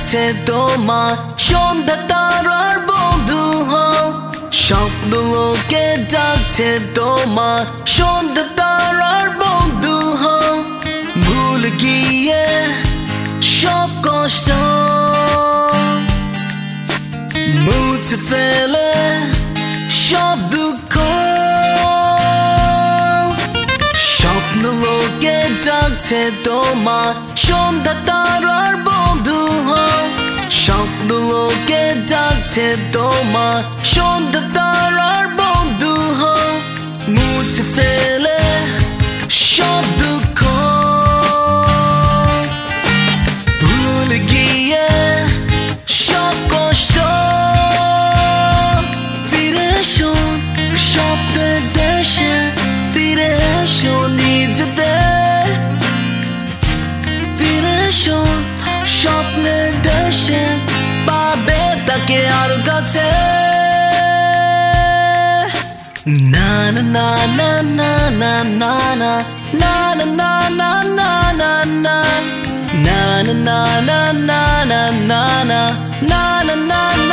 ডাকছে তোমার সন্ধ্যা তারার বন্ধু হও স্বপ্ন লোকে ডাকছে তোমার সন্ধ্যা তারার বন্ধু হও ভুলে গিয়ে সব কষ্ট মুছে ফেলে সব দুঃখ স্বপ্ন লোকে ডাকছে তোমার সন্ধ্যা তারার বন্ধু হও স্বপ্ন লোকে ডাকছে তোমার সন্ধ্যা তারার বন্ধু হও মুছে ফেলে সব দুঃখ ভুলে গিয়ে সব কষ্ট ফিরে এসো স্বপ্নের দেশে ফিরে এসো নিজেদের ফিরে এসো স্বপ্নের দেশে পাবে তাকে আরো কাছে না না না না না না না না না না না না না না na na na na na na na na na na